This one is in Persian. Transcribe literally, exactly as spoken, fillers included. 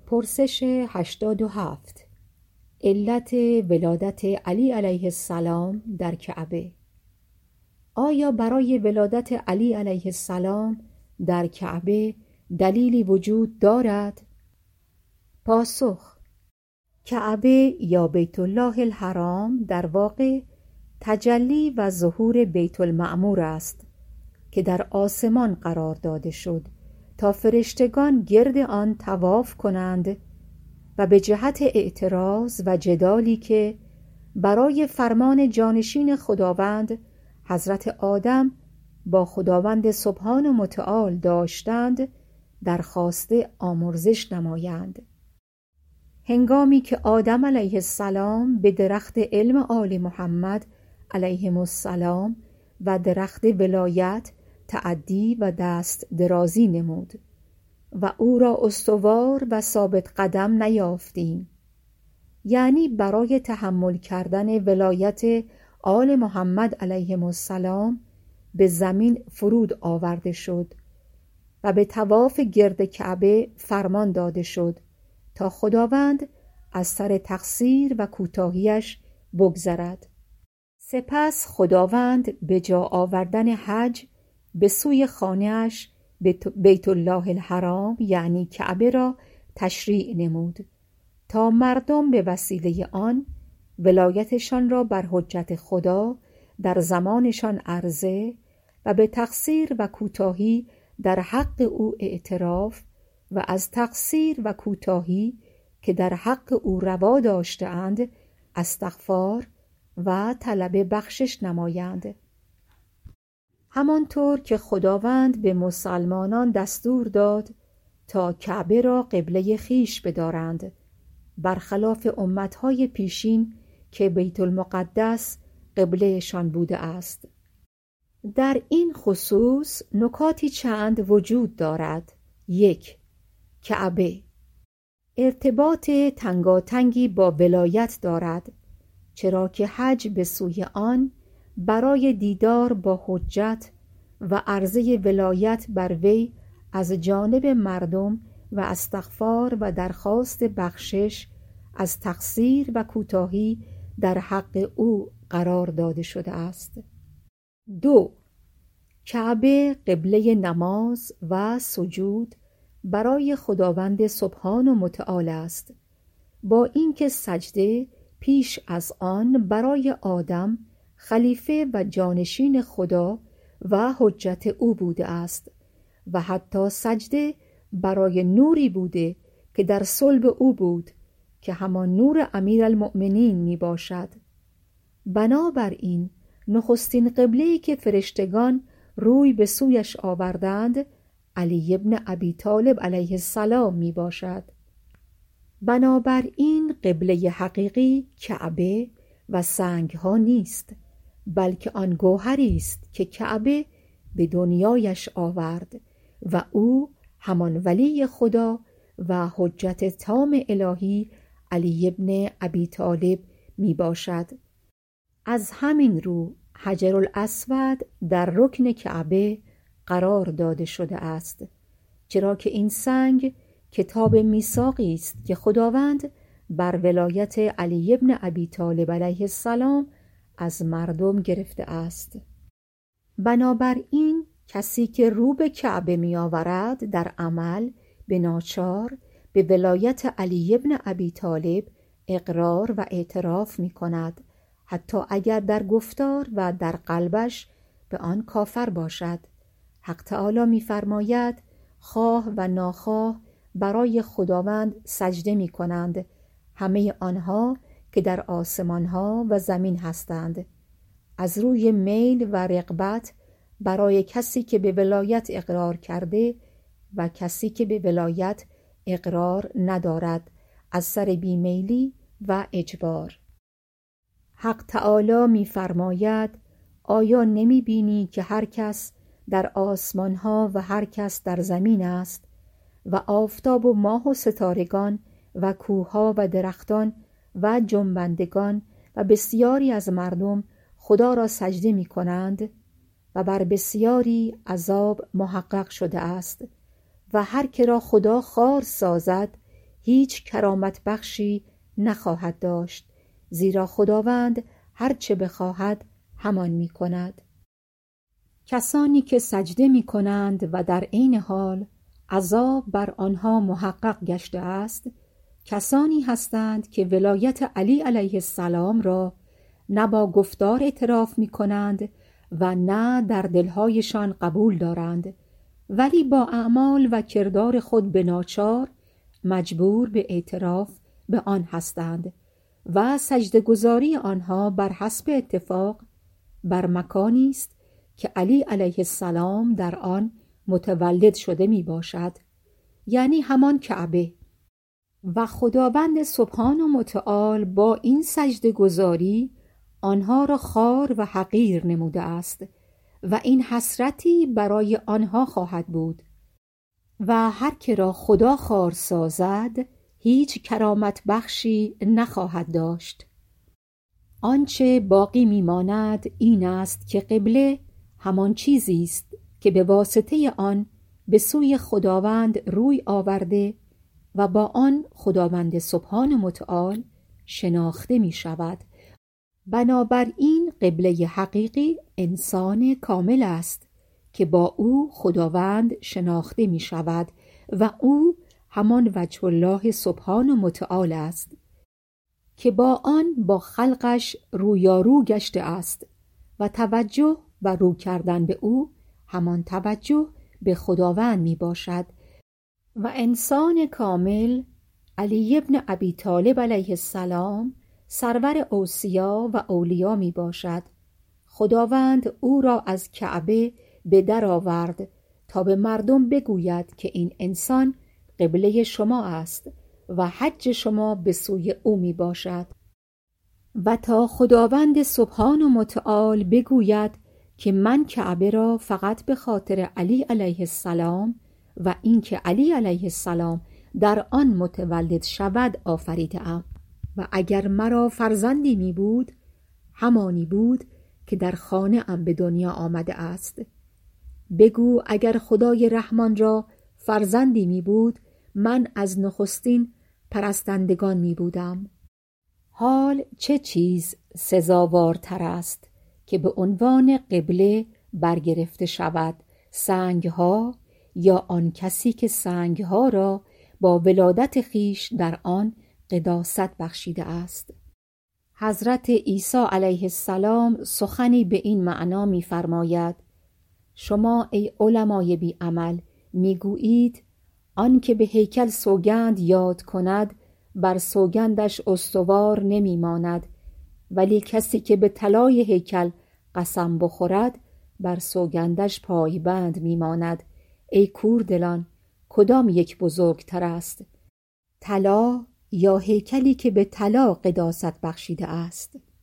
پرسش هشتاد و هفت. علت ولادت علی علیه السلام در کعبه. آیا برای ولادت علی علیه السلام در کعبه دلیلی وجود دارد؟ پاسخ: کعبه یا بیت الله الحرام در واقع تجلی و ظهور بیت المعمور است که در آسمان قرار داده شد تا فرشتگان گرد آن طواف کنند و به جهت اعتراض و جدالی که برای فرمان جانشین خداوند حضرت آدم با خداوند سبحان و متعال داشتند درخواست آمرزش نمایند. هنگامی که آدم علیه السلام به درخت علم آل محمد علیهم السلام و درخت ولایت تعدی و دست درازی نمود و او را استوار و ثابت قدم نیافتیم، یعنی برای تحمل کردن ولایت آل محمد علیهم السلام به زمین فرود آورده شد و به طواف گرد کعبه فرمان داده شد تا خداوند از سر تقصیر و کوتاهیش بگذرد. سپس خداوند به جا آوردن حج به سوی خانه‌اش بیت الله الحرام یعنی کعبه را تشریع نمود تا مردم به وسیله آن ولایتشان را بر حجت خدا در زمانشان عرضه و به تقصیر و کوتاهی در حق او اعتراف و از تقصیر و کوتاهی که در حق او روا داشته‌اند استغفار و طلب بخشش نمایند. همانطور که خداوند به مسلمانان دستور داد تا کعبه را قبله خویش بدارند، برخلاف امتهای پیشین که بیت المقدس قبلهشان بوده است. در این خصوص نکاتی چند وجود دارد. یک، کعبه ارتباط تنگاتنگی با ولایت دارد، چرا که حج به سوی آن برای دیدار با حجت و عرضه ولایت بر وی از جانب مردم و استغفار و درخواست بخشش از تقصیر و کوتاهی در حق او قرار داده شده است. دو، کعبه قبله نماز و سجود برای خداوند سبحان و متعال است، با اینکه سجده پیش از آن برای آدم خلیفه و جانشین خدا و حجت او بوده است و حتی سجده برای نوری بوده که در صلب او بود که همان نور امیرالمؤمنین می باشد. بنابراین نخستین قبله‌ای که فرشتگان روی به سویش آوردند علی ابن ابی طالب علیه السلام می باشد. بنابراین قبله حقیقی کعبه و سنگ ها نیست، بلکه آن گوهری است که کعبه به دنیایش آورد و او همان ولی خدا و حجت تام الهی علی ابن ابی طالب می باشد. از همین رو حجرالاسود در رکن کعبه قرار داده شده است، چرا که این سنگ کتاب میثاقی است که خداوند بر ولایت علی ابن ابی طالب علیه السلام از مردم گرفته است. بنابراین کسی که رو به کعبه می آورد در عمل به ناچار به ولایت علی ابن ابی طالب اقرار و اعتراف می کند، حتی اگر در گفتار و در قلبش به آن کافر باشد. حق تعالی می فرماید خواه و ناخواه برای خداوند سجده می کنند، همه آنها که در آسمان ها و زمین هستند، از روی میل و رغبت برای کسی که به ولایت اقرار کرده و کسی که به ولایت اقرار ندارد، از سر بیمیلی و اجبار. حق تعالی می فرماید آیا نمی بینی که هر کس در آسمان ها و هر کس در زمین است و آفتاب و ماه و ستارگان و کوهها و درختان و جنبندگان و بسیاری از مردم خدا را سجده می کنند و بر بسیاری عذاب محقق شده است و هر که را خدا خوار سازد هیچ کرامت بخشی نخواهد داشت، زیرا خداوند هر چه بخواهد همان می کند. کسانی که سجده می کنند و در عین حال عذاب بر آنها محقق گشته است، کسانی هستند که ولایت علی علیه السلام را نه با گفتار اعتراف می کنند و نه در دلهایشان قبول دارند، ولی با اعمال و کردار خود به ناچار مجبور به اعتراف به آن هستند و سجده گذاری آنها بر حسب اتفاق بر مکانی است که علی علیه السلام در آن متولد شده می باشد، یعنی همان کعبه. و خداوند سبحان و متعال با این سجده گذاری آنها را خوار و حقیر نموده است و این حسرتی برای آنها خواهد بود. و هر که را خدا خوار سازد هیچ کرامت بخشی نخواهد داشت. آنچه باقی میماند این است که قبله همان چیزی است که به واسطه آن به سوی خداوند روی آورده و با آن خداوند سبحان متعال شناخته می شود. بنابراین قبله حقیقی انسان کامل است که با او خداوند شناخته می شود و او همان وجه الله سبحان و متعال است که با آن با خلقش رویارو گشته است و توجه و رو کردن به او همان توجه به خداوند می باشد. و انسان کامل علی ابن ابی طالب علیه السلام سرور اوصیا و اولیا می باشد. خداوند او را از کعبه به در آورد تا به مردم بگوید که این انسان قبله شما است و حج شما به سوی او می باشد و تا خداوند سبحان و متعال بگوید که من کعبه را فقط به خاطر علی علیه السلام و اینکه علی علیه السلام در آن متولد شود آفریده ام و اگر مرا فرزندی می بود همانی بود که در خانه ام به دنیا آمده است. بگو اگر خدای رحمان را فرزندی می بود من از نخستین پرستندگان می بودم. حال چه چیز سزاوارتر است که به عنوان قبله برگرفته شود، سنگها یا آن کسی که سنگها را با ولادت خیش در آن قداست بخشیده است. حضرت عیسی علیه السلام سخنی به این معنا می فرماید: شما ای علمای بی عمل میگویید آن که به هیکل سوگند یاد کند بر سوگندش استوار نمی ماند، ولی کسی که به طلای هیکل قسم بخورد بر سوگندش پایبند می ماند. ای کوردلان، کدام یک بزرگتر است؟ طلا یا هیکلی که به طلا قداست بخشیده است؟